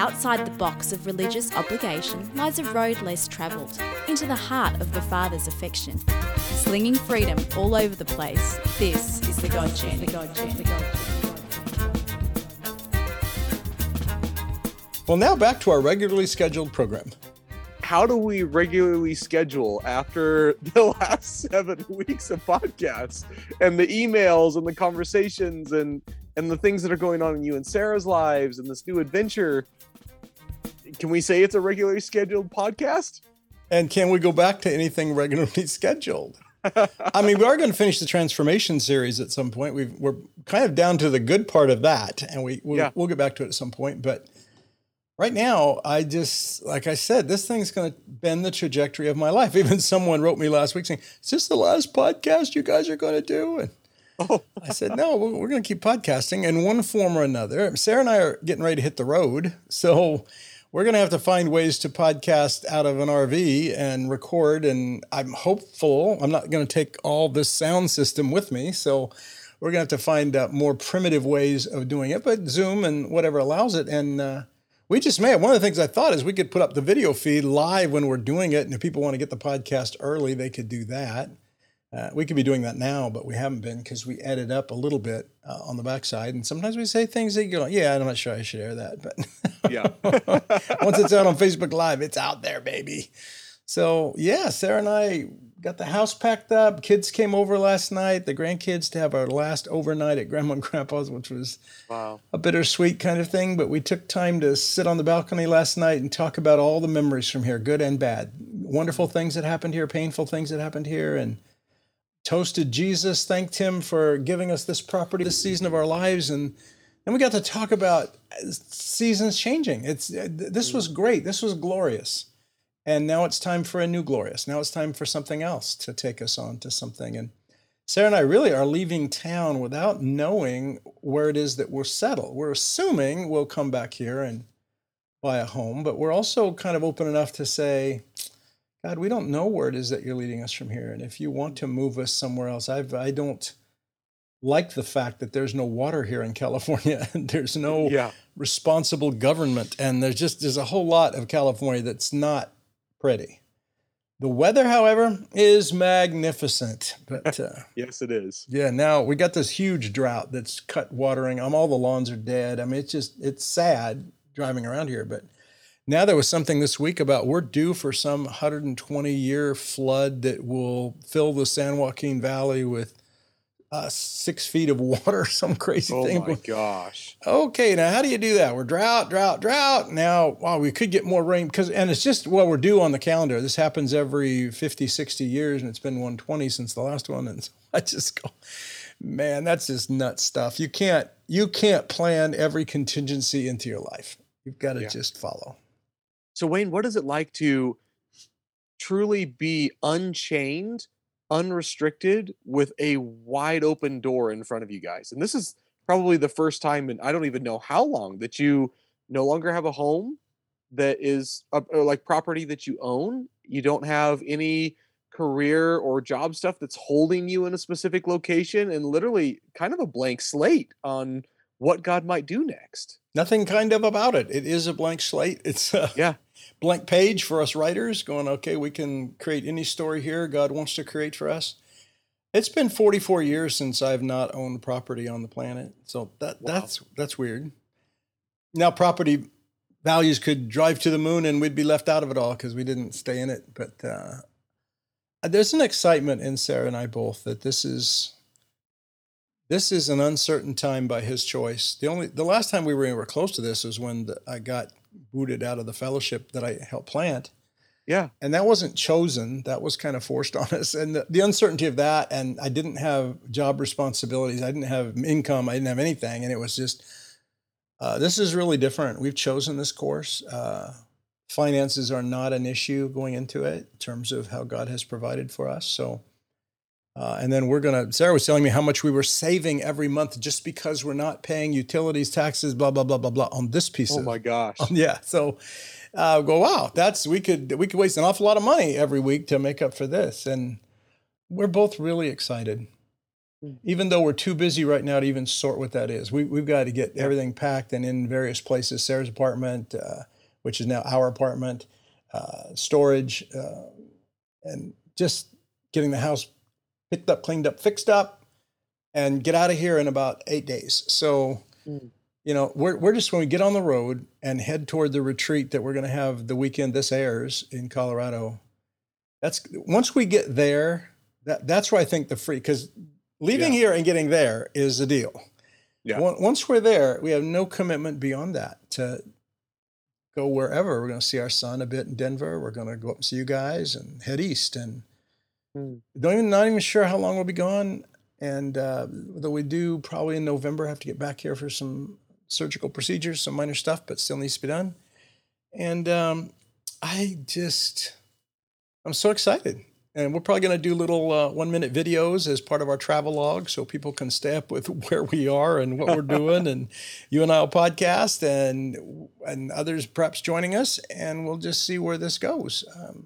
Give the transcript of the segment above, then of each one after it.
Outside the box of religious obligation lies a road less travelled, into the heart of the Father's affection. Slinging freedom all over the place, this is the God Journey. Well, now back to our regularly scheduled program. How do we regularly schedule after the last 7 weeks of podcasts and the emails and the conversations and the things that are going on in you and Sarah's lives and this new adventure? Can we say it's a regularly scheduled podcast? And can we go back to anything regularly scheduled? I mean, we are going to finish the transformation series at some point. We're kind of down to the good part of that, and we'll get back to it at some point. But right now, like I said, this thing's going to bend the trajectory of my life. Even someone wrote me last week saying, "Is this the last podcast you guys are going to do?" And I said, "No, we're going to keep podcasting in one form or another." Sarah and I are getting ready to hit the road, so we're going to have to find ways to podcast out of an RV and record. And I'm hopeful I'm not going to take all this sound system with me, so we're going to have to find more primitive ways of doing it. But Zoom and whatever allows it, and we just may have. One of the things I thought is we could put up the video feed live when we're doing it. And if people want to get the podcast early, they could do that. We could be doing that now, but we haven't been because we edit up a little bit on the backside. And sometimes we say things that you go, yeah, I'm not sure I should air that. But yeah, once it's out on Facebook Live, it's out there, baby. So yeah, Sarah and I got the house packed up. Kids came over last night, the grandkids, to have our last overnight at Grandma and Grandpa's, which was a bittersweet kind of thing. But we took time to sit on the balcony last night and talk about all the memories from here, good and bad, wonderful things that happened here, painful things that happened here, and toasted Jesus, thanked him for giving us this property, this season of our lives. And then we got to talk about seasons changing. This was great. This was glorious. And now it's time for a new glorious. Now it's time for something else to take us on to something. And Sarah and I really are leaving town without knowing where it is that we'll settle. We're assuming we'll come back here and buy a home, but we're also kind of open enough to say, God, we don't know where it is that you're leading us from here. And if you want to move us somewhere else, I don't like the fact that there's no water here in California and there's no responsible government. And there's a whole lot of California that's not pretty. The weather, however, is magnificent. But yes, it is. Yeah, now we got this huge drought that's cut watering. All the lawns are dead. I mean, it's sad driving around here, but now there was something this week about we're due for some 120-year flood that will fill the San Joaquin Valley with 6 feet of water, some crazy thing. Oh my gosh. Okay, now how do you do that? We're drought. Now, wow, we could get more rain and it's just, well, we're due on the calendar. This happens every 50, 60 years, and it's been 120 since the last one. And so I just go, man, that's just nuts stuff. You can't plan every contingency into your life. You've got to just follow. So Wayne, what is it like to truly be unchained, unrestricted, with a wide open door in front of you guys? And this is probably the first time in I don't even know how long that you no longer have a home that is like property that you own. You don't have any career or job stuff that's holding you in a specific location, and literally kind of a blank slate on what God might do next. Nothing kind of about it. It is a blank slate. It's a blank page for us writers going, okay, we can create any story here God wants to create for us. It's been 44 years since I've not owned property on the planet. So that's weird. Now property values could drive to the moon and we'd be left out of it all because we didn't stay in it. But there's an excitement in Sarah and I both that this is an uncertain time by his choice. The last time we were anywhere close to this was when I got booted out of the fellowship that I helped plant. Yeah. And that wasn't chosen. That was kind of forced on us. And the uncertainty of that, and I didn't have job responsibilities. I didn't have income. I didn't have anything. And it was just, this is really different. We've chosen this course. Finances are not an issue going into it in terms of how God has provided for us. So, and then Sarah was telling me how much we were saving every month just because we're not paying utilities, taxes, blah, blah, blah, blah, blah on this piece. Oh my gosh. Yeah. So go, wow, we could waste an awful lot of money every week to make up for this. And we're both really excited. even though we're too busy right now to even sort what that is. We've got to get Yeah. everything packed and in various places. Sarah's apartment, which is now our apartment, storage, and just getting the house picked up, cleaned up, fixed up, and get out of here in about 8 days. So, you know, we're just, when we get on the road and head toward the retreat that we're going to have the weekend this airs in Colorado, that's, once we get there, that's where I think the free, because leaving here and getting there is the deal. Yeah. Once we're there, we have no commitment beyond that to go wherever. We're going to see our son a bit in Denver. We're going to go up and see you guys and head east. And not even sure how long we'll be gone. And though we do probably in November have to get back here for some surgical procedures, some minor stuff, but still needs to be done. And I'm so excited. And we're probably going to do little 1-minute videos as part of our travel log so people can stay up with where we are and what we're doing. And you and I will podcast and others perhaps joining us, and we'll just see where this goes.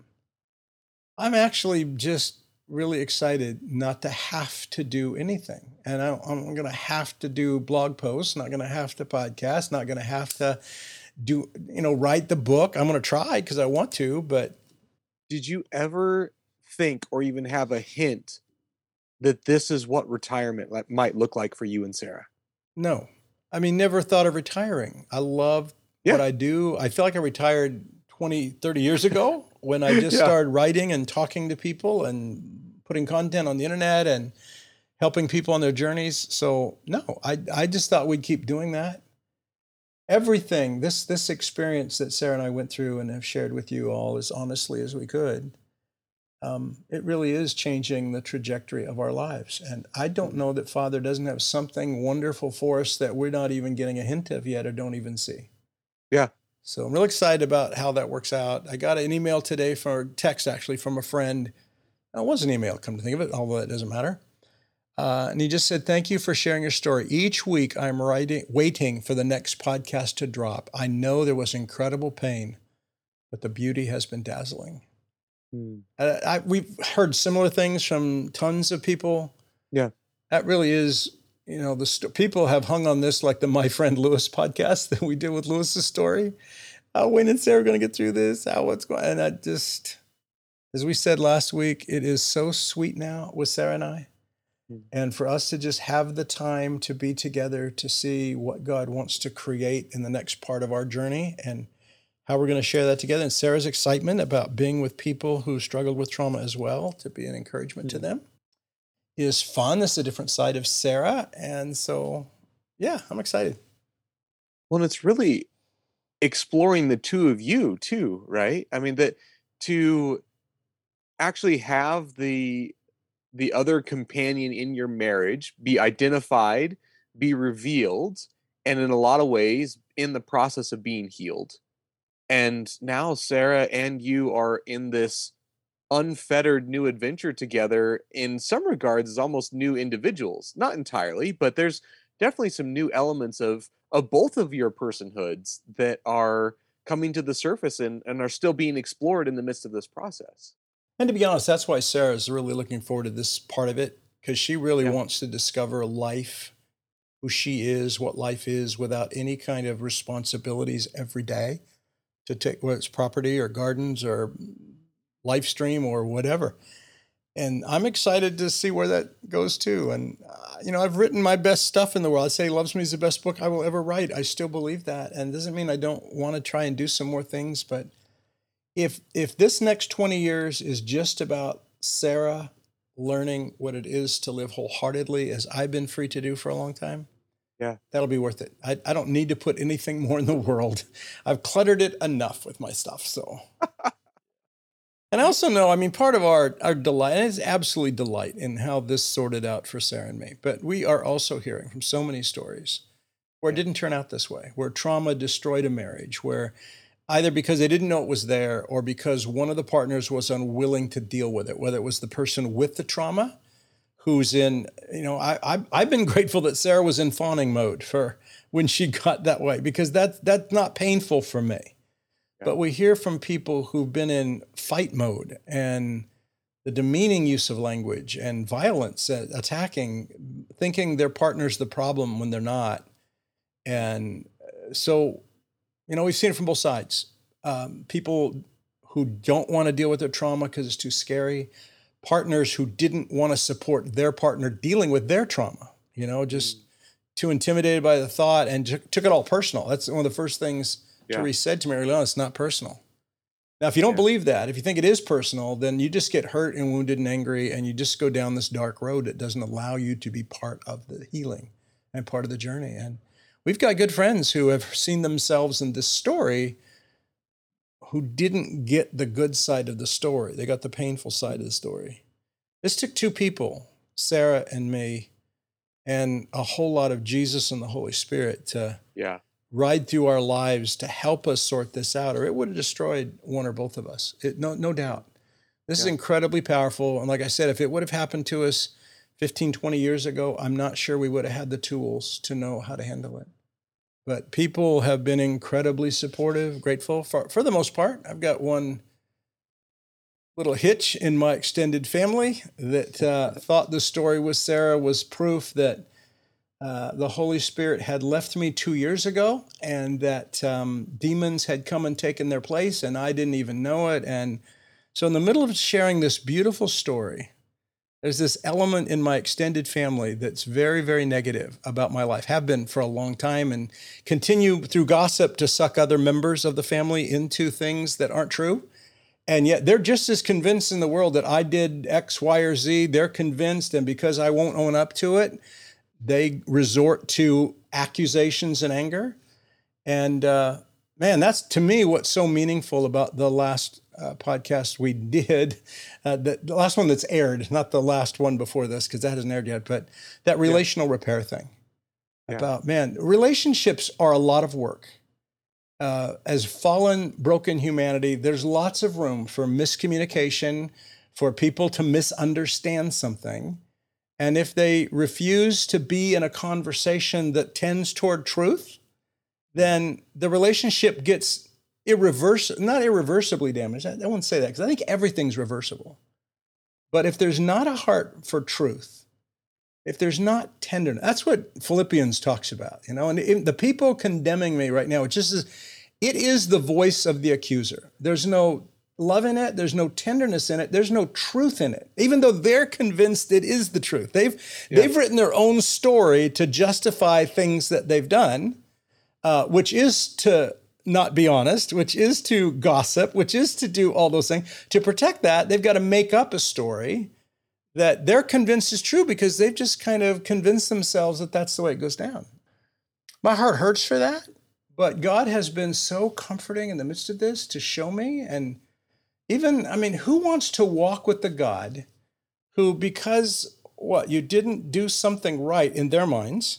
I'm actually just really excited not to have to do anything. And I'm going to have to do blog posts, not going to have to podcast, not going to have to do, write the book. I'm going to try because I want to, but. Did you ever think or even have a hint that this is what retirement might look like for you and Sarah? No. I mean, never thought of retiring. I love what I do. I feel like I retired 20, 30 years ago when I just started writing and talking to people and putting content on the internet and helping people on their journeys. So no, I just thought we'd keep doing that. Everything, this experience that Sarah and I went through and have shared with you all as honestly as we could, it really is changing the trajectory of our lives. And I don't know that Father doesn't have something wonderful for us that we're not even getting a hint of yet or don't even see. Yeah. So I'm really excited about how that works out. I got an email today, text actually, from a friend. It was an email, come to think of it, although it doesn't matter. And he just said, "Thank you for sharing your story. Each week I'm waiting for the next podcast to drop. I know there was incredible pain, but the beauty has been dazzling." We've heard similar things from tons of people. Yeah. That really is, people have hung on this like the My Friend Lewis podcast that we did with Lewis's story. When and Sarah are going to get through this? What's going on? And I just, as we said last week, it is so sweet now with Sarah and I. And for us to just have the time to be together to see what God wants to create in the next part of our journey and how we're going to share that together. And Sarah's excitement about being with people who struggled with trauma as well, to be an encouragement to them, is fun. This is a different side of Sarah. And so, yeah, I'm excited. Well, it's really exploring the two of you too, right? I mean, that to actually have the other companion in your marriage be identified, be revealed, and in a lot of ways in the process of being healed. And now Sarah and you are in this unfettered new adventure together, in some regards as almost new individuals. Not entirely, but there's definitely some new elements of both of your personhoods that are coming to the surface and are still being explored in the midst of this process. And to be honest, that's why Sarah's really looking forward to this part of it, because she really wants to discover life, who she is, what life is, without any kind of responsibilities every day to take, whether it's property or gardens or live stream or whatever. And I'm excited to see where that goes too. And, I've written my best stuff in the world. I say Loves Me is the best book I will ever write. I still believe that. And it doesn't mean I don't want to try and do some more things, but if this next 20 years is just about Sarah learning what it is to live wholeheartedly, as I've been free to do for a long time, that'll be worth it. I don't need to put anything more in the world. I've cluttered it enough with my stuff. So, and I also know, part of our delight, and it's absolutely delight in how this sorted out for Sarah and me, but we are also hearing from so many stories where it didn't turn out this way, where trauma destroyed a marriage, where either because they didn't know it was there or because one of the partners was unwilling to deal with it, whether it was the person with the trauma who's in, I've been grateful that Sarah was in fawning mode for when she got that way, because that's not painful for me. Yeah. But we hear from people who've been in fight mode and the demeaning use of language and violence, attacking, thinking their partner's the problem when they're not. And so, we've seen it from both sides. People who don't want to deal with their trauma because it's too scary, partners who didn't want to support their partner dealing with their trauma, just too intimidated by the thought and took it all personal. That's one of the first things Therese said to me early on. It's not personal. Now, if you don't believe that, if you think it is personal, then you just get hurt and wounded and angry, and you just go down this dark road that doesn't allow you to be part of the healing and part of the journey. And we've got good friends who have seen themselves in this story who didn't get the good side of the story. They got the painful side of the story. This took two people, Sarah and me, and a whole lot of Jesus and the Holy Spirit to ride through our lives to help us sort this out, or it would have destroyed one or both of us. No doubt. This is incredibly powerful. And like I said, if it would have happened to us 15, 20 years ago, I'm not sure we would have had the tools to know how to handle it. But people have been incredibly supportive, grateful for the most part. I've got one little hitch in my extended family that thought the story with Sarah was proof that the Holy Spirit had left me 2 years ago, and that demons had come and taken their place, and I didn't even know it. And so in the middle of sharing this beautiful story, there's this element in my extended family that's very, very negative about my life, have been for a long time, and continue through gossip to suck other members of the family into things that aren't true. And yet they're just as convinced in the world that I did X, Y, or Z. They're convinced, and because I won't own up to it, they resort to accusations and anger. And man, that's to me what's so meaningful about the last podcast we did, the last one that's aired, not the last one before this, because that hasn't aired yet, but that relational repair thing. About, man, relationships are a lot of work. As fallen, broken humanity, there's lots of room for miscommunication, for people to misunderstand something. And if they refuse to be in a conversation that tends toward truth, then the relationship gets not irreversibly damaged. I won't say that, because I think everything's reversible. But if there's not a heart for truth, if there's not tenderness, that's what Philippians talks about, and the people condemning me right now, it is the voice of the accuser. There's no love in it. There's no tenderness in it. There's no truth in it, even though they're convinced it is the truth. They've written their own story to justify things that they've done, which is to not be honest, which is to gossip, which is to do all those things. To protect that, they've got to make up a story that they're convinced is true because they've just kind of convinced themselves that that's the way it goes down. My heart hurts for that, but God has been so comforting in the midst of this to show me. And even, who wants to walk with the God who, because you didn't do something right in their minds,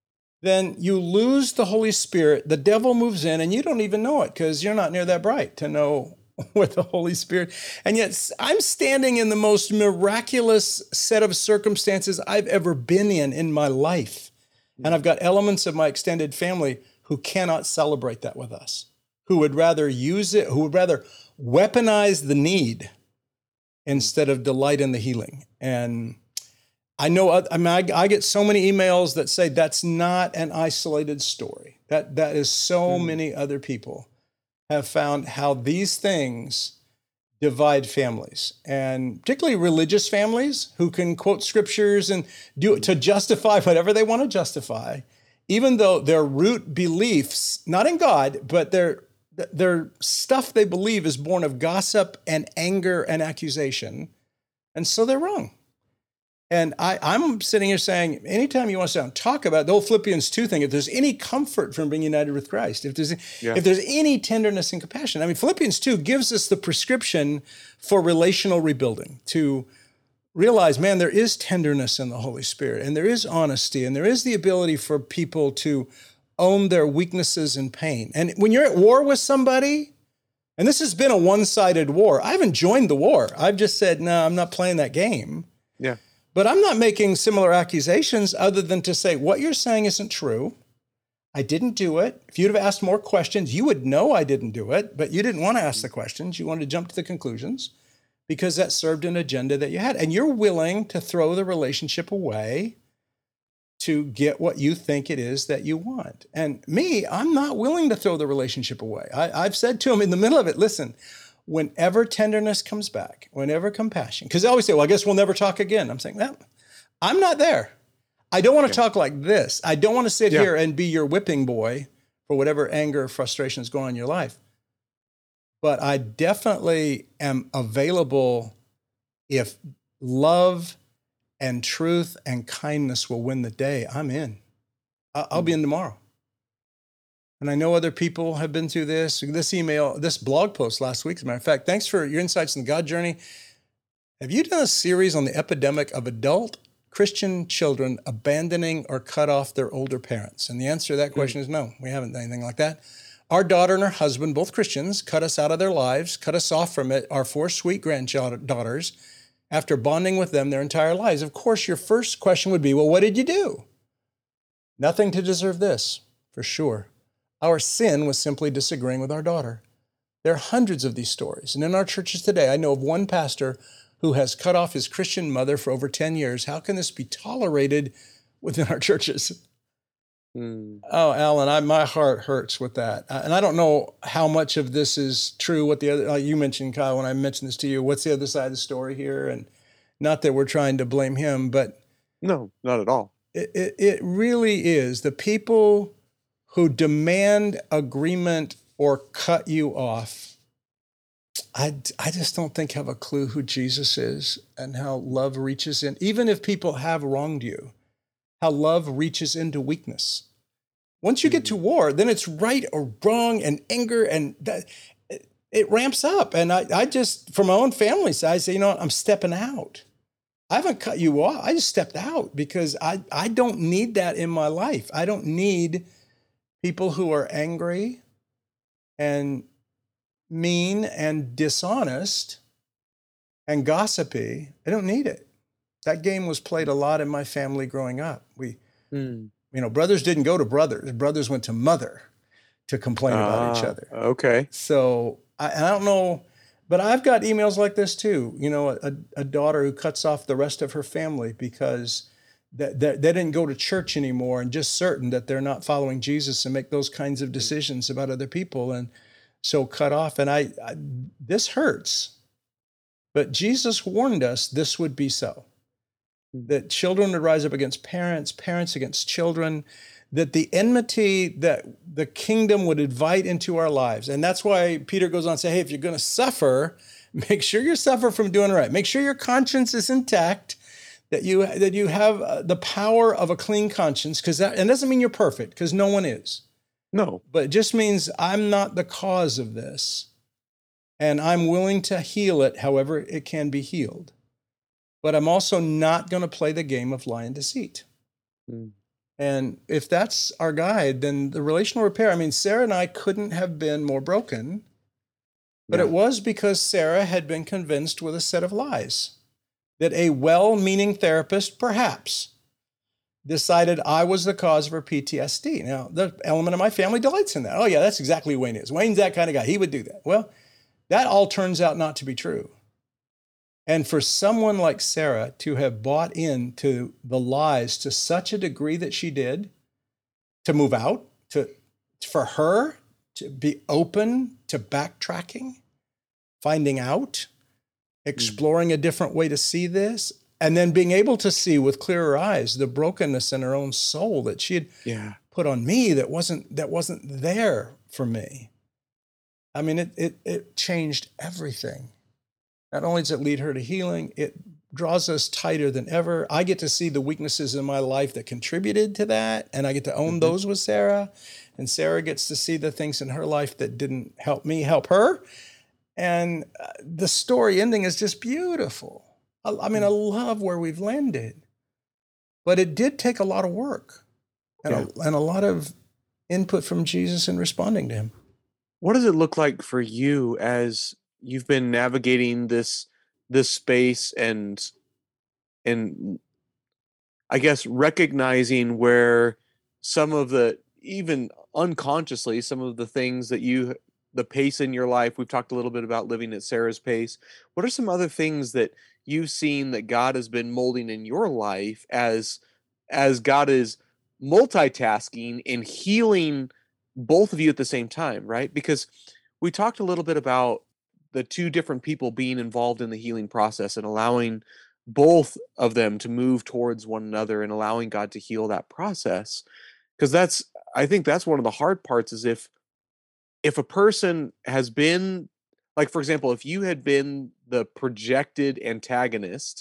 then you lose the Holy Spirit, the devil moves in, and you don't even know it because you're not near that bright to know with the Holy Spirit. And yet I'm standing in the most miraculous set of circumstances I've ever been in my life. And I've got elements of my extended family who cannot celebrate that with us, who would rather use it, who would rather weaponize the need instead of delight in the healing. And I know, I get so many emails that say that's not an isolated story. That is so many other people have found how these things divide families, and particularly religious families who can quote scriptures and do it to justify whatever they want to justify, even though their root beliefs, not in God, but their stuff they believe is born of gossip and anger and accusation. And so they're wrong. And I'm sitting here saying, anytime you want to sit down and talk about the whole Philippians 2 thing, if there's any comfort from being united with Christ, if there's any tenderness and compassion, Philippians 2 gives us the prescription for relational rebuilding, to realize, man, there is tenderness in the Holy Spirit, and there is honesty, and there is the ability for people to own their weaknesses and pain. And when you're at war with somebody, and this has been a one-sided war, I haven't joined the war. I've just said, no, I'm not playing that game. Yeah. But I'm not making similar accusations other than to say, what you're saying isn't true. I didn't do it. If you'd have asked more questions, you would know I didn't do it, but you didn't want to ask the questions. You wanted to jump to the conclusions. because that served an agenda that you had. And you're willing to throw the relationship away to get what you think it is that you want. And me, I'm not willing to throw the relationship away. I've said to him in the middle of it, listen, whenever tenderness comes back, whenever compassion, because they always say, well, I guess we'll never talk again. I'm saying, well, I'm not there. I don't want to talk like this. I don't want to sit here and be your whipping boy for whatever anger or frustration is going on in your life. But I definitely am available if love and truth and kindness will win the day. I'm in. I'll be in tomorrow. And I know other people have been through this email, this blog post last week, as a matter of fact. Thanks for your insights in the God journey. Have you done a series on the epidemic of adult Christian children abandoning or cut off their older parents? And the answer to that question is no, we haven't done anything like that. Our daughter and her husband, both Christians, cut us out of their lives, cut us off from it, our 4 sweet granddaughters, after bonding with them their entire lives. Of course, your first question would be, well, what did you do? Nothing to deserve this, for sure. Our sin was simply disagreeing with our daughter. There are hundreds of these stories. And in our churches today, I know of one pastor who has cut off his Christian mother for over 10 years. How can this be tolerated within our churches? Oh, Alan, my heart hurts with that. And I don't know how much of this is true. What the other, like you mentioned, Kyle, when I mentioned this to you, what's the other side of the story here? And not that we're trying to blame him, but no, not at all. It really is the people who demand agreement or cut you off. I just don't think have a clue who Jesus is and how love reaches in, even if people have wronged you, how love reaches into weakness. Once you get to war, then it's right or wrong and anger, and it ramps up. And I just, from my own family side, I say, you know what, I'm stepping out. I haven't cut you off. I just stepped out because I don't need that in my life. I don't need people who are angry and mean and dishonest and gossipy. I don't need it. That game was played a lot in my family growing up. Brothers didn't go to brothers. Brothers went to mother to complain about each other. Okay. So I don't know, but I've got emails like this too. You know, a daughter who cuts off the rest of her family because they didn't go to church anymore and just certain that they're not following Jesus and make those kinds of decisions about other people. And so cut off. And this hurts, but Jesus warned us this would be so. That children would rise up against parents, parents against children, that the enmity that the kingdom would invite into our lives. And that's why Peter goes on to say, hey, if you're going to suffer, make sure you suffer from doing right. Make sure your conscience is intact, that you have the power of a clean conscience, because that, and doesn't mean you're perfect, because no one is. No. But it just means I'm not the cause of this, and I'm willing to heal it however it can be healed. But I'm also not going to play the game of lie and deceit. And if that's our guide, then the relational repair, I mean, Sarah and I couldn't have been more broken, but it was because Sarah had been convinced with a set of lies that a well-meaning therapist, perhaps, decided I was the cause of her PTSD. Now, the element of my family delights in that. Oh, yeah, that's exactly who Wayne is. Wayne's that kind of guy. He would do that. Well, that all turns out not to be true. And for someone like Sarah to have bought into the lies to such a degree that she did, to move out, for her to be open to backtracking, finding out, exploring a different way to see this, and then being able to see with clearer eyes the brokenness in her own soul that she had put on me that wasn't there for me. I mean, it changed everything. Not only does it lead her to healing, it draws us tighter than ever. I get to see the weaknesses in my life that contributed to that, and I get to own those with Sarah. And Sarah gets to see the things in her life that didn't help me help her. And the story ending is just beautiful. I mean, I love where we've landed. But it did take a lot of work and a lot of input from Jesus in responding to him. What does it look like for you as you've been navigating this space and I guess recognizing where some of the, even unconsciously, some of the things that the pace in your life. We've talked a little bit about living at Sarah's pace. What are some other things that you've seen that God has been molding in your life as God is multitasking and healing both of you at the same time, right? Because we talked a little bit about the two different people being involved in the healing process and allowing both of them to move towards one another and allowing God to heal that process. Because I think that's one of the hard parts is if a person has been, like, for example, if you had been the projected antagonist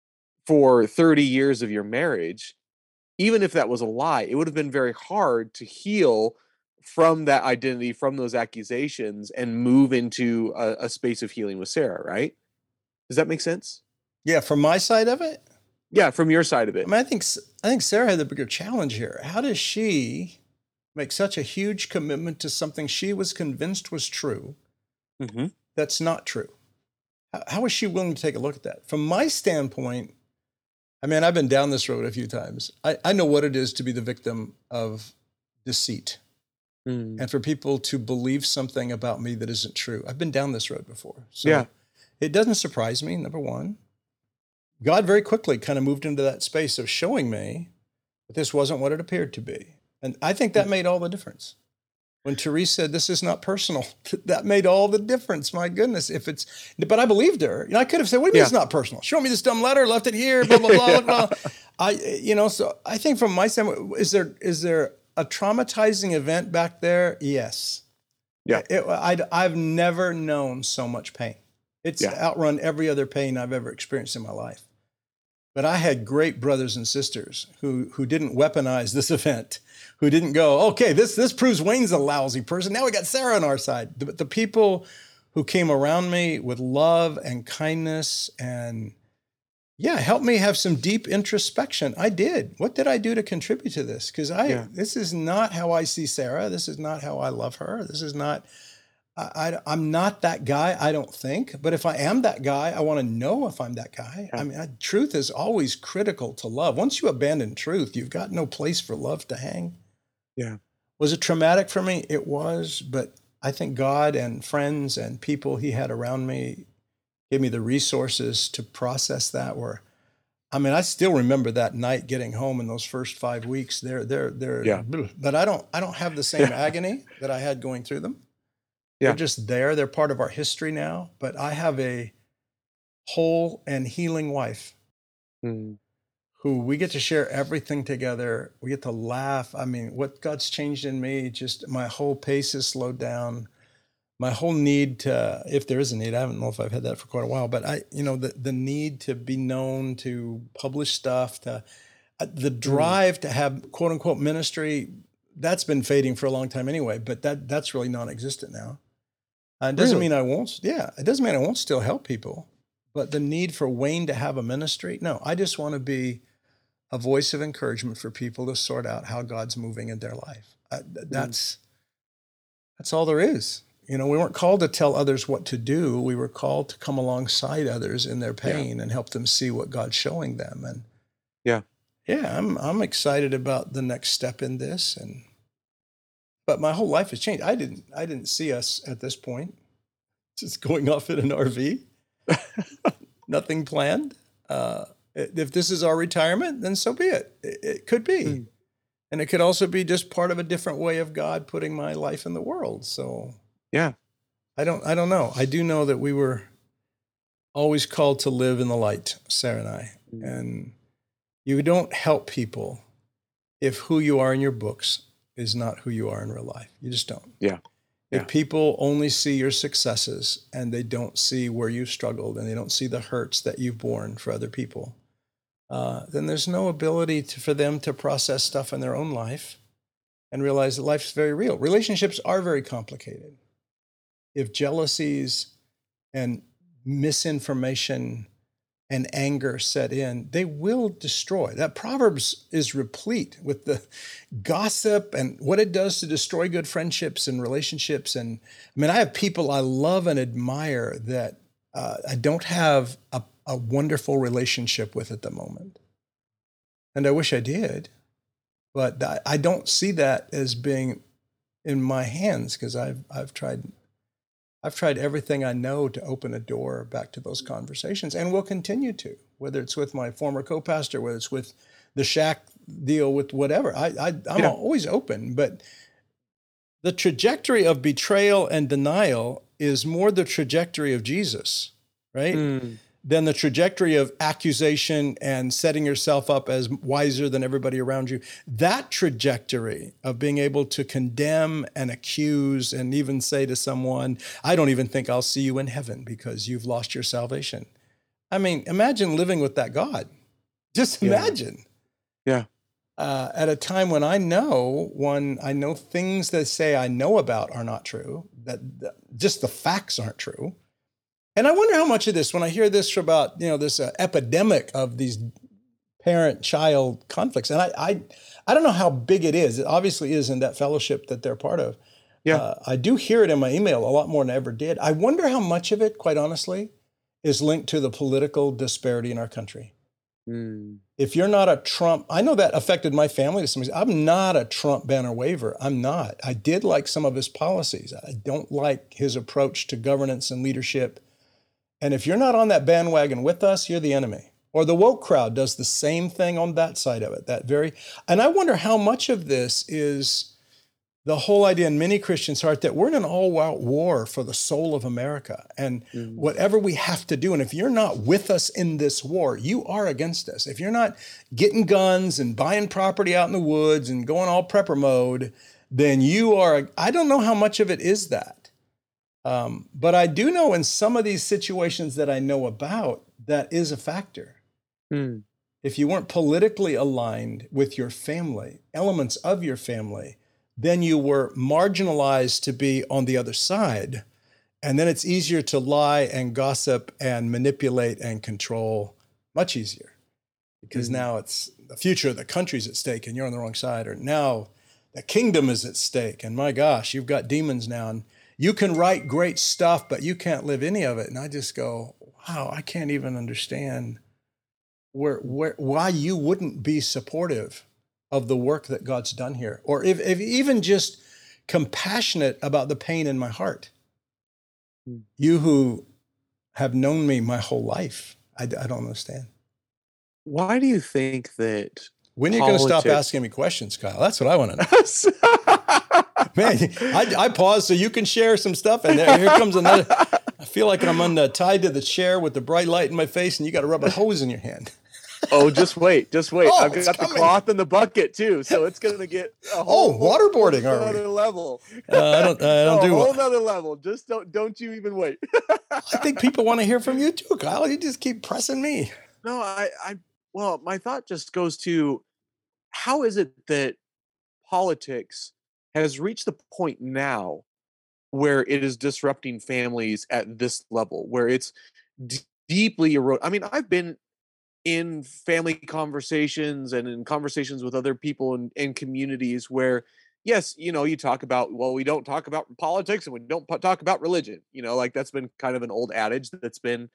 for 30 years of your marriage, even if that was a lie, it would have been very hard to heal from that identity, from those accusations, and move into a space of healing with Sarah, right? Does that make sense? Yeah, from my side of it, Yeah, from your side of it. I mean, I think Sarah had the bigger challenge here. How does she make such a huge commitment to something she was convinced was true Mhm. that's not true? How is she willing to take a look at that? From my standpoint, I mean, I've been down this road a few times. I know what it is to be the victim of deceit Mm. and for people to believe something about me that isn't true. I've been down this road before. So Yeah. it doesn't surprise me, number one. God very quickly kind of moved into that space of showing me that this wasn't what it appeared to be. And I think that made all the difference. When Therese said, this is not personal, that made all the difference. My goodness, but I believed her. You know, I could have said, what do you mean it's not personal? Show me this dumb letter, left it here, blah, blah, blah, blah. So I think from my standpoint, is there a traumatizing event back there? Yes. Yeah. I've never known so much pain. It's outrun every other pain I've ever experienced in my life. But I had great brothers and sisters who didn't weaponize this event, who didn't go, okay, this proves Wayne's a lousy person. Now we got Sarah on our side. The people who came around me with love and kindness and helped me have some deep introspection. I did. What did I do to contribute to this? Because this is not how I see Sarah. This is not how I love her. This is not. I'm not that guy, I don't think. But if I am that guy, I want to know if I'm that guy. I mean, truth is always critical to love. Once you abandon truth, you've got no place for love to hang. Yeah. Was it traumatic for me? It was. But I think God and friends and people he had around me gave me the resources to process that. I still remember that night getting home in those first 5 weeks. But I don't have the same agony that I had going through them. Yeah. They're just there. They're part of our history now. But I have a whole and healing wife who we get to share everything together. We get to laugh. I mean, what God's changed in me, just my whole pace has slowed down. My whole need to, if there is a need, I don't know if I've had that for quite a while, but the need to be known, to publish stuff, the drive to have quote unquote ministry, that's been fading for a long time anyway, but that's really non-existent now. It doesn't mean I won't. Yeah, it doesn't mean I won't still help people, but the need for Wayne to have a ministry. No, I just want to be a voice of encouragement for people to sort out how God's moving in their life. That's all there is. You know, we weren't called to tell others what to do. We were called to come alongside others in their pain and help them see what God's showing them. And I'm excited about the next step in this. But my whole life has changed. I didn't see us at this point just going off in an RV, nothing planned. If this is our retirement, then so be it. It could be. And it could also be just part of a different way of God putting my life in the world. So I don't know. I do know that we were always called to live in the light, Sarah and I. And you don't help people if who you are in your books is not who you are in real life. You just don't. If people only see your successes and they don't see where you've struggled and they don't see the hurts that you've borne for other people, then there's no ability for them to process stuff in their own life and realize that life's very real. Relationships are very complicated. If jealousies and misinformation and anger set in, they will destroy. That Proverbs is replete with the gossip and what it does to destroy good friendships and relationships. And I mean, I have people I love and admire that I don't have a wonderful relationship with at the moment. And I wish I did, but I don't see that as being in my hands because I've tried I've tried everything I know to open a door back to those conversations, and will continue to, whether it's with my former co-pastor, whether it's with the shack deal, with whatever. I'm always open, but the trajectory of betrayal and denial is more the trajectory of Jesus, right? Than the trajectory of accusation and setting yourself up as wiser than everybody around you. That trajectory of being able to condemn and accuse and even say to someone, I don't even think I'll see you in heaven because you've lost your salvation. I mean, imagine living with that God. Just imagine. Yeah. At a time when I know things that say I know about are not true, that just the facts aren't true. And I wonder how much of this, when I hear this about, this epidemic of these parent-child conflicts, and I don't know how big it is. It obviously is in that fellowship that they're part of. Yeah. I do hear it in my email a lot more than I ever did. I wonder how much of it, quite honestly, is linked to the political disparity in our country. If you're not a Trump, I know that affected my family to some extent. I'm not a Trump banner waver. I'm not. I did like some of his policies. I don't like his approach to governance and leadership. And if you're not on that bandwagon with us, you're the enemy. Or the woke crowd does the same thing on that side of it. And I wonder how much of this is the whole idea in many Christians' heart that we're in an all-out war for the soul of America. And whatever we have to do, and if you're not with us in this war, you are against us. If you're not getting guns and buying property out in the woods and going all prepper mode, then you are, I don't know how much of it is that. But I do know in some of these situations that I know about, that is a factor. If you weren't politically aligned with your family, elements of your family, then you were marginalized to be on the other side. And then it's easier to lie and gossip and manipulate and control, much easier. Because now it's the future of the country's at stake and you're on the wrong side. Or now the kingdom is at stake. And my gosh, you've got demons now. And you can write great stuff, but you can't live any of it. And I just go, wow, I can't even understand why you wouldn't be supportive of the work that God's done here, or if even just compassionate about the pain in my heart. You who have known me my whole life, I don't understand. Why do you think that? When are you going to stop asking me questions, Kyle? That's what I want to know. Man, I pause so you can share some stuff, and here comes another. I feel like I'm tied to the chair with the bright light in my face, and you got a rubber hose in your hand. Oh, just wait. Oh, I've got the cloth and the bucket too, so it's going to get a whole waterboarding. Another level. I don't do a whole nother level. Just don't you even wait. I think people want to hear from you too, Kyle. You just keep pressing me. No, well, my thought just goes to, how is it that politics has reached the point now where it is disrupting families at this level, where it's deeply eroded? I mean, I've been in family conversations and in conversations with other people in communities where, yes, you talk about, well, we don't talk about politics and we don't talk about religion. Like that's been kind of an old adage that's been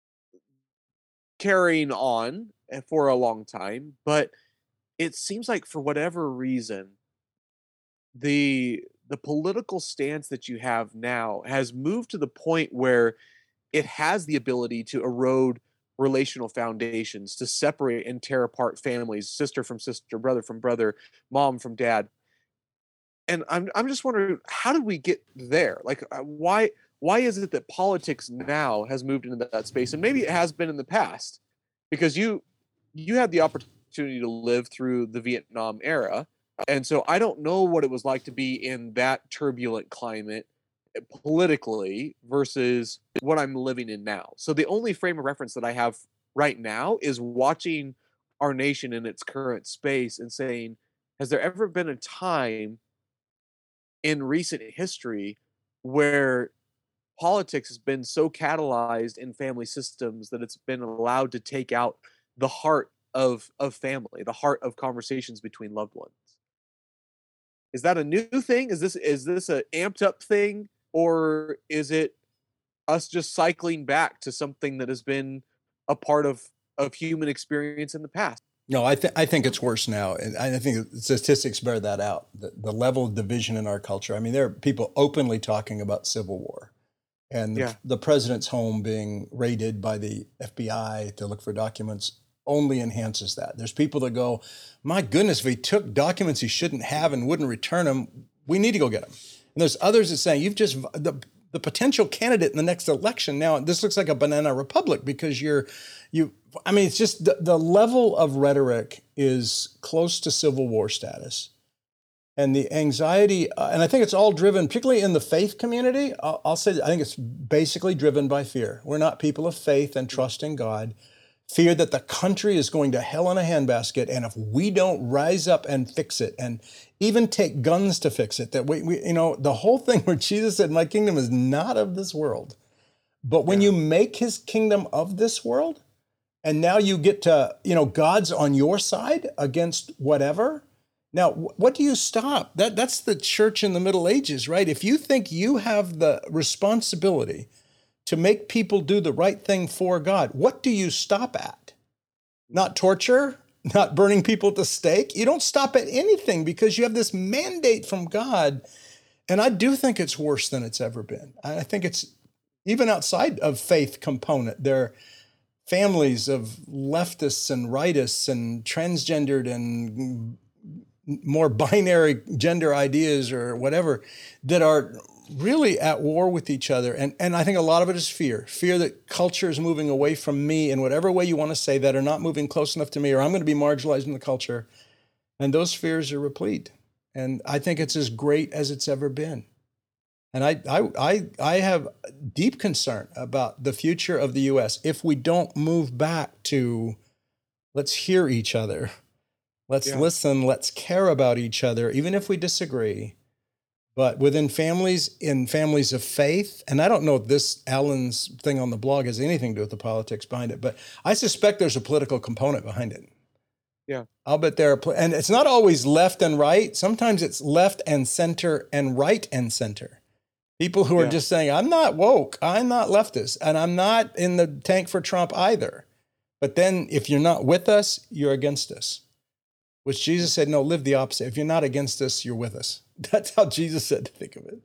carrying on for a long time. But it seems like for whatever reason, the political stance that you have now has moved to the point where it has the ability to erode relational foundations, to separate and tear apart families, sister from sister, brother from brother, mom from dad. And I'm just wondering, how did we get there? Like, why is it that politics now has moved into that space? And maybe it has been in the past, because you had the opportunity to live through the Vietnam era. And so I don't know what it was like to be in that turbulent climate politically versus what I'm living in now. So the only frame of reference that I have right now is watching our nation in its current space and saying, has there ever been a time in recent history where politics has been so catalyzed in family systems that it's been allowed to take out the heart of family, the heart of conversations between loved ones? Is that a new thing? Is this a amped up thing? Or is it us just cycling back to something that has been a part of human experience in the past? No, I think it's worse now. And I think statistics bear that out. The level of division in our culture. I mean, there are people openly talking about civil war. And Yeah. the president's home being raided by the FBI to look for documents only enhances that. There's people that go, my goodness, if he took documents he shouldn't have and wouldn't return them, we need to go get them. And there's others that say, you've just, the potential candidate in the next election, now this looks like a banana republic because it's just the level of rhetoric is close to Civil War status. And the anxiety, and I think it's all driven, particularly in the faith community, I'll say, I think it's basically driven by fear. We're not people of faith and trust in God. Fear that the country is going to hell in a handbasket, and if we don't rise up and fix it, and even take guns to fix it, that we the whole thing where Jesus said, my kingdom is not of this world. But when you make his kingdom of this world, and now you get to, God's on your side against whatever. Now, what do you stop? That's the church in the Middle Ages, right? If you think you have the responsibility to make people do the right thing for God, what do you stop at? Not torture, not burning people at the stake. You don't stop at anything because you have this mandate from God. And I do think it's worse than it's ever been. I think it's even outside of faith component. There are families of leftists and rightists and transgendered and more binary gender ideas or whatever that are really at war with each other. And I think a lot of it is fear that culture is moving away from me in whatever way you want to say that, or not moving close enough to me, or I'm going to be marginalized in the culture. And those fears are replete. And I think it's as great as it's ever been. And I have deep concern about the future of the U.S. if we don't move back to let's hear each other. Let's listen, let's care about each other, even if we disagree. But within families, in families of faith, and I don't know if this Alan's thing on the blog has anything to do with the politics behind it, but I suspect there's a political component behind it. Yeah. I'll bet and it's not always left and right. Sometimes it's left and center and right and center. People who are just saying, I'm not woke, I'm not leftist, and I'm not in the tank for Trump either. But then if you're not with us, you're against us. Which Jesus said, no, live the opposite. If you're not against us, you're with us. That's how Jesus said to think of it.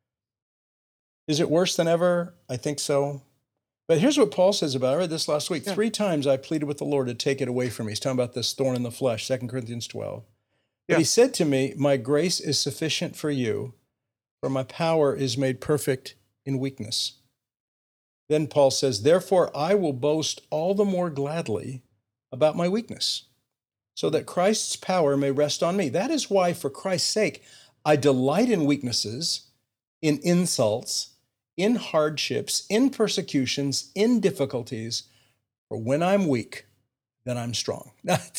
Is it worse than ever? I think so. But here's what Paul says about it. I read this last week. 3 times I pleaded with the Lord to take it away from me. He's talking about this thorn in the flesh, 2 Corinthians 12. But he said to me, my grace is sufficient for you, for my power is made perfect in weakness. Then Paul says, therefore I will boast all the more gladly about my weakness, so that Christ's power may rest on me. That is why, for Christ's sake, I delight in weaknesses, in insults, in hardships, in persecutions, in difficulties. For when I'm weak, then I'm strong. That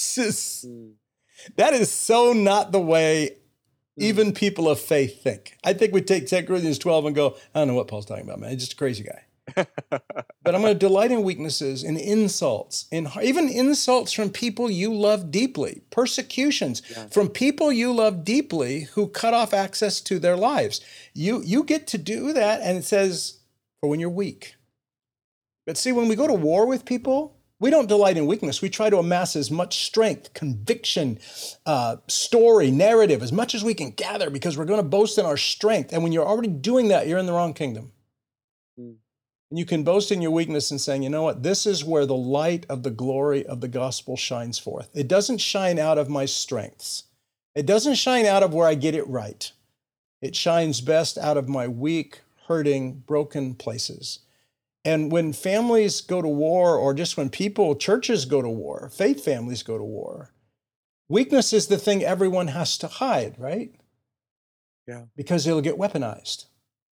is so not the way even people of faith think. I think we take 2 Corinthians 12 and go, I don't know what Paul's talking about, man. He's just a crazy guy. But I'm going to delight in weaknesses, in insults, in even insults from people you love deeply, persecutions from people you love deeply who cut off access to their lives. You get to do that, and it says, for when you're weak. But see, when we go to war with people, we don't delight in weakness. We try to amass as much strength, conviction, story, narrative, as much as we can gather because we're going to boast in our strength. And when you're already doing that, you're in the wrong kingdom. And you can boast in your weakness and saying, you know what, this is where the light of the glory of the gospel shines forth. It doesn't shine out of my strengths. It doesn't shine out of where I get it right. It shines best out of my weak, hurting, broken places. And when families go to war, or just when churches go to war, faith families go to war, weakness is the thing everyone has to hide, right? Yeah. Because it'll get weaponized.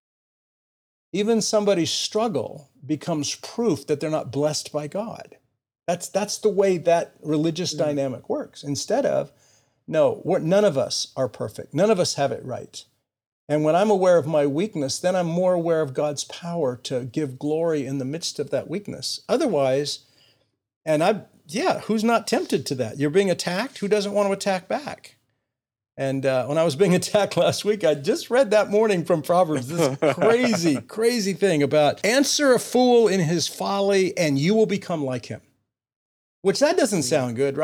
Even somebody's struggle becomes proof that they're not blessed by God. That's the way that religious dynamic works. Instead of, no, none of us are perfect. None of us have it right. And when I'm aware of my weakness, then I'm more aware of God's power to give glory in the midst of that weakness. Otherwise, who's not tempted to that? You're being attacked. Who doesn't want to attack back? And when I was being attacked last week, I just read that morning from Proverbs, this crazy, crazy thing about answer a fool in his folly and you will become like him. Which that doesn't sound good, right?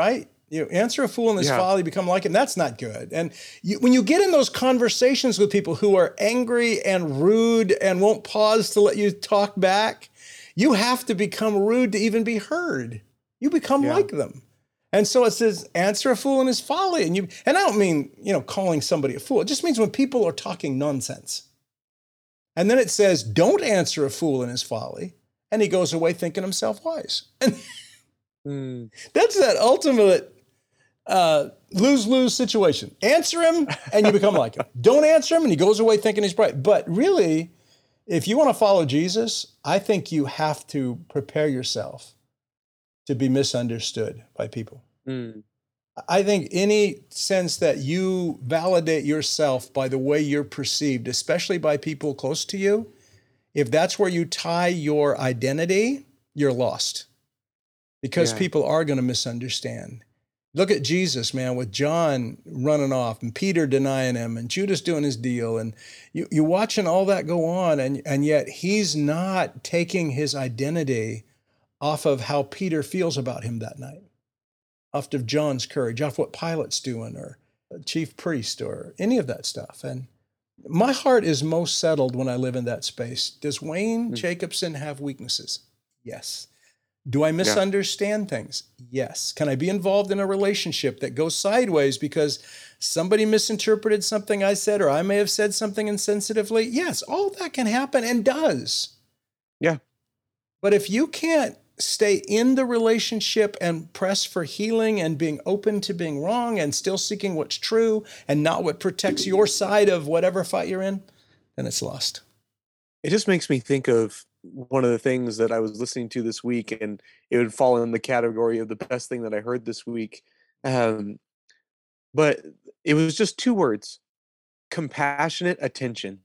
You answer a fool in his Yeah. folly, become like him. That's not good. And when you get in those conversations with people who are angry and rude and won't pause to let you talk back, you have to become rude to even be heard. You become Yeah. like them. And so it says, answer a fool in his folly. And I don't mean, calling somebody a fool. It just means when people are talking nonsense. And then it says, don't answer a fool in his folly. And he goes away thinking himself wise. And that's that ultimate lose-lose situation. Answer him and you become like him. Don't answer him and he goes away thinking he's bright. But really, if you want to follow Jesus, I think you have to prepare yourself to be misunderstood by people. I think any sense that you validate yourself by the way you're perceived, especially by people close to you, if that's where you tie your identity, you're lost. Because people are going to misunderstand. Look at Jesus, man, with John running off and Peter denying him and Judas doing his deal. And you're watching all that go on, and yet he's not taking his identity off of how Peter feels about him that night, off of John's courage, off what Pilate's doing or chief priest or any of that stuff. And my heart is most settled when I live in that space. Does Wayne Jacobson have weaknesses? Yes. Do I misunderstand things? Yes. Can I be involved in a relationship that goes sideways because somebody misinterpreted something I said, or I may have said something insensitively? Yes, all that can happen and does. Yeah. But if you can't stay in the relationship and press for healing and being open to being wrong and still seeking what's true and not what protects your side of whatever fight you're in, then it's lost. It just makes me think of one of the things that I was listening to this week, and it would fall in the category of the best thing that I heard this week. But it was just 2 words: compassionate attention.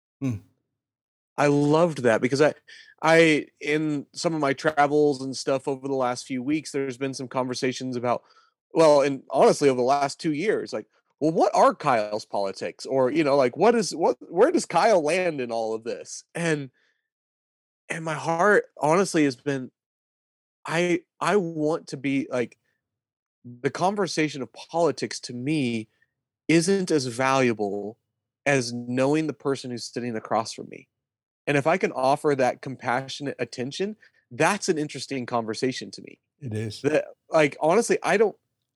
I loved that because I in some of my travels and stuff over the last few weeks, there's been some conversations about, well, and honestly, over the last 2 years, like, well, what are Kyle's politics? Or, like, where does Kyle land in all of this? And my heart honestly has been, I want to be like, the conversation of politics to me isn't as valuable as knowing the person who's sitting across from me. And if I can offer that compassionate attention, that's an interesting conversation to me. It is. That, like, honestly, I don't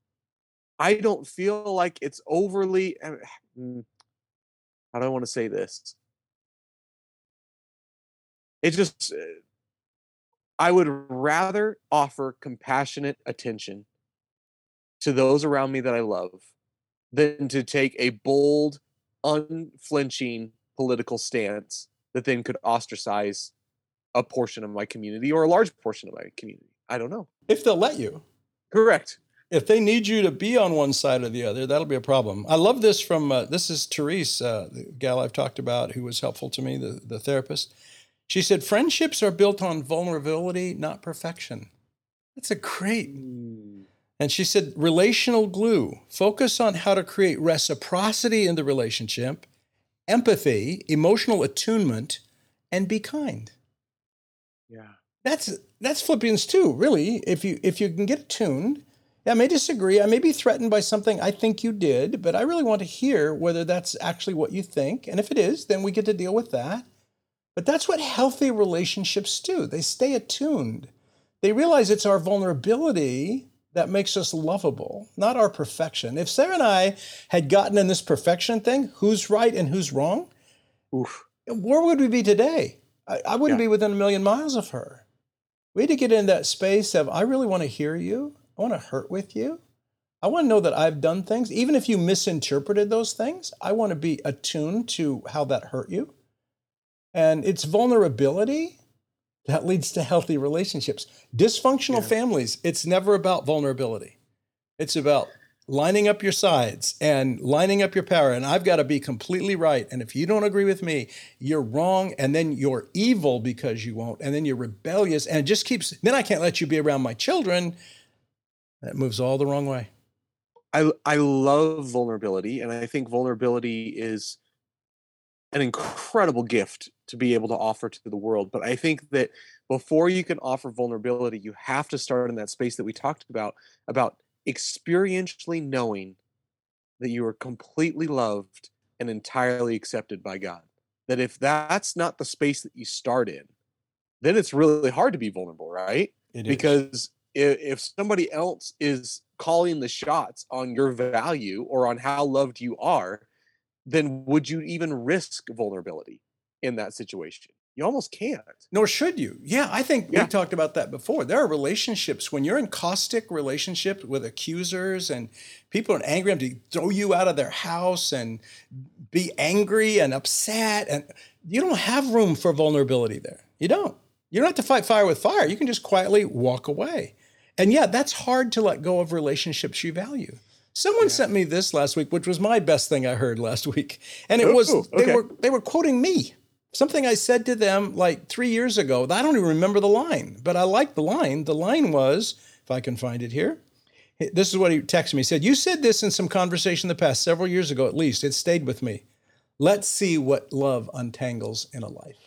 feel like it's overly, how do I want to say this? It just, I would rather offer compassionate attention to those around me that I love than to take a bold, unflinching political stance that then could ostracize a portion of my community or a large portion of my community. I don't know. If they'll let you. Correct. If they need you to be on one side or the other, that'll be a problem. I love this from, this is Therese, the gal I've talked about who was helpful to me, the therapist. She said, friendships are built on vulnerability, not perfection. That's a great. And she said, relational glue, focus on how to create reciprocity in the relationship, empathy, emotional attunement, and be kind. Yeah. That's Philippians 2, really. If you can get attuned, I may disagree, I may be threatened by something I think you did, but I really want to hear whether that's actually what you think. And if it is, then we get to deal with that. But that's what healthy relationships do. They stay attuned. They realize it's our vulnerability that makes us lovable, not our perfection. If Sarah and I had gotten in this perfection thing, who's right and who's wrong, where would we be today? I wouldn't be within a million miles of her. We had to get in that space of, I really want to hear you. I want to hurt with you. I want to know that I've done things. Even if you misinterpreted those things, I want to be attuned to how that hurt you. And it's vulnerability that leads to healthy relationships. Dysfunctional families, it's never about vulnerability. It's about lining up your sides and lining up your power. And I've got to be completely right. And if you don't agree with me, you're wrong. And then you're evil because you won't. And then you're rebellious. And it just keeps, then I can't let you be around my children. That moves all the wrong way. I love vulnerability. And I think vulnerability is an incredible gift to be able to offer to the world. But I think that before you can offer vulnerability, you have to start in that space that we talked about experientially knowing that you are completely loved and entirely accepted by God. That if that's not the space that you start in, then it's really hard to be vulnerable, right? It is. Because if somebody else is calling the shots on your value or on how loved you are, then would you even risk vulnerability in that situation? You almost can't. Nor should you. Yeah, I think we Yeah. talked about that before. There are relationships when you're in caustic relationships with accusers and people are angry enough to throw you out of their house and be angry and upset. And you don't have room for vulnerability there. You don't. You don't have to fight fire with fire. You can just quietly walk away. And yeah, that's hard to let go of relationships you value. Someone sent me this last week, which was my best thing I heard last week. And it was, they were quoting me. Something I said to them like 3 years ago. I don't even remember the line, but I like the line. The line was, if I can find it here, this is what he texted me. He said, "You said this in some conversation in the past, several years ago at least. It stayed with me. Let's see what love untangles in a life."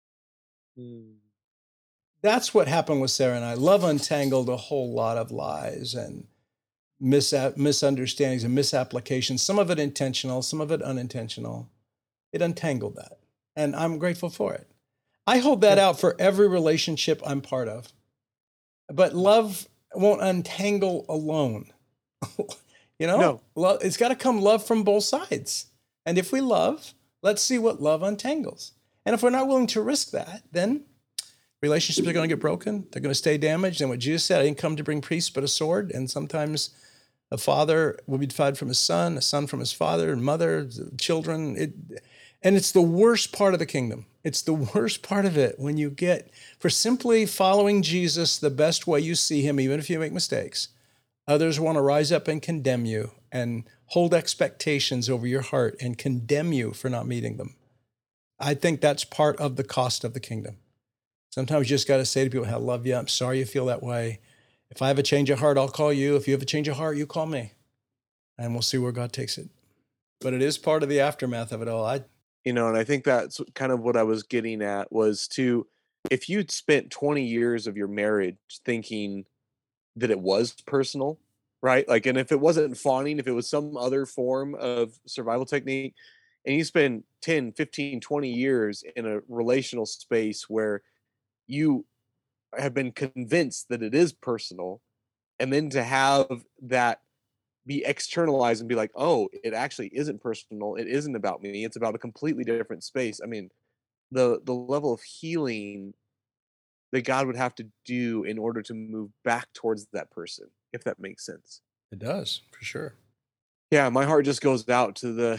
That's what happened with Sarah and I. Love untangled a whole lot of lies and misunderstandings and misapplications, some of it intentional, some of it unintentional. It untangled that. And I'm grateful for it. I hold that out for every relationship I'm part of. But love won't untangle alone. You know? No. Love, it's got to come love from both sides. And if we love, let's see what love untangles. And if we're not willing to risk that, then relationships are going to get broken. They're going to stay damaged. And what Jesus said, I didn't come to bring peace, but a sword. And sometimes a father will be divided from his son, a son from his father, and mother, children. And it's the worst part of the kingdom. It's the worst part of it when you get, for simply following Jesus the best way you see him, even if you make mistakes, others want to rise up and condemn you and hold expectations over your heart and condemn you for not meeting them. I think that's part of the cost of the kingdom. Sometimes you just got to say to people, I love you. I'm sorry you feel that way. If I have a change of heart, I'll call you. If you have a change of heart, you call me. And we'll see where God takes it. But it is part of the aftermath of it all. And I think that's kind of what I was getting at was if you'd spent 20 years of your marriage thinking that it was personal, right? Like, and if it wasn't fawning, if it was some other form of survival technique, and you spend 10, 15, 20 years in a relational space where you have been convinced that it is personal, and then to have that be externalized and be like, oh, it actually isn't personal. It isn't about me. It's about a completely different space. I mean, the level of healing that God would have to do in order to move back towards that person, if that makes sense. It does, for sure. Yeah, my heart just goes out to the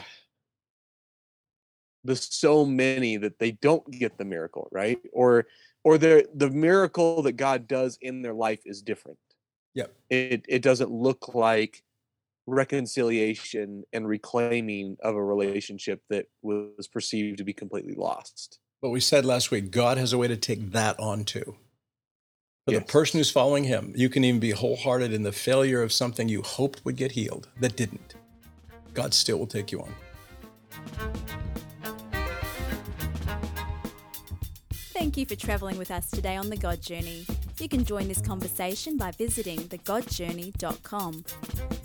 so many that they don't get the miracle, right? Or the miracle that God does in their life is different. Yep. It doesn't look like reconciliation and reclaiming of a relationship that was perceived to be completely lost. But we said last week, God has a way to take that on too. For Yes. the person who's following him, you can even be wholehearted in the failure of something you hoped would get healed that didn't. God still will take you on. Thank you for travelling with us today on The God Journey. You can join this conversation by visiting thegodjourney.com.